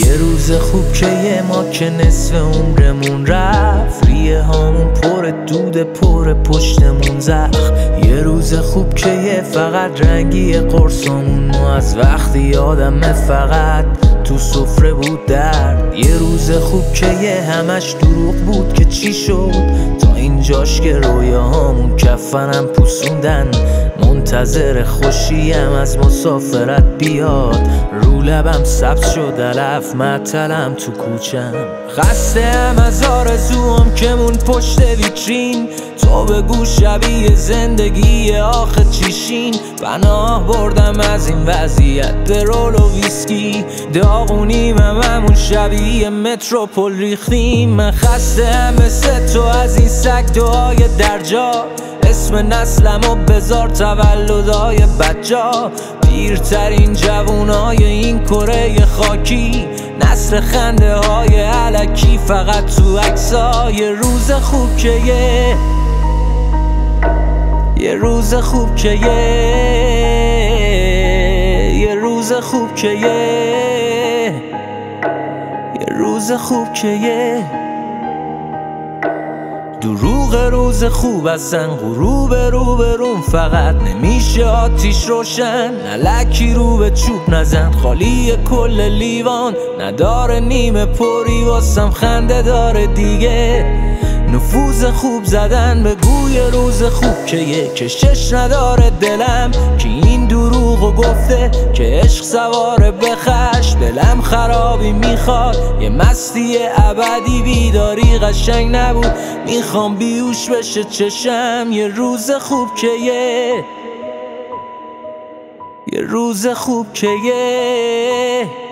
یه روز خوب که یه ما که نصف عمرمون رفت، ریه هامون پر دود پر پشتمون زخم. یه روز خوب که یه فقط رنگی قرصامون و از وقتی یادم فقط تو سفره بود درد. یه روز خوب که یه همش دروغ بود که چی شد تا اینجاش که رویاهامون کفنم پوسوندن. منتظر خوشیم از مسافرت بیاد، رو لبم سبز شد علف معطلم تو کوچم. خسته‌ام از آرزوام که مون پشت ویترین، تو بگو شبیه زندگی آخه چیشین. پناه بردم از این وضعیت به رول و ویسکی، داغونیم همون شبیه متروپول ریختیم. من خسته‌ام مثل تو از این سگ دعای درجا، اسم نسلمو بذار تولدای بجا. پیرترین جوونای این کره خاکی، نسل خنده های علکی فقط تو عکس‌ها. یه روز خوب که یه روز خوب که یه روز خوب که یه روز خوب که دروغ روز خوب اصلا غروب روبروم فقط نمیشه آتیش روشن. نلکی رو به چوب نزن، خالی کل لیوان نداره نیمه پری واسم خنده داره دیگه. نفوذ خوب زدن به گوی روز خوب که یه کشش نداره دلم، که این دروغو گفته که عشق سواره به خشم. دلم خرابی میخواد یه مستی ابدی، بیداری قشنگ نبود میخوام بیوش بشه چشم. یه روز خوب که یه روز خوب که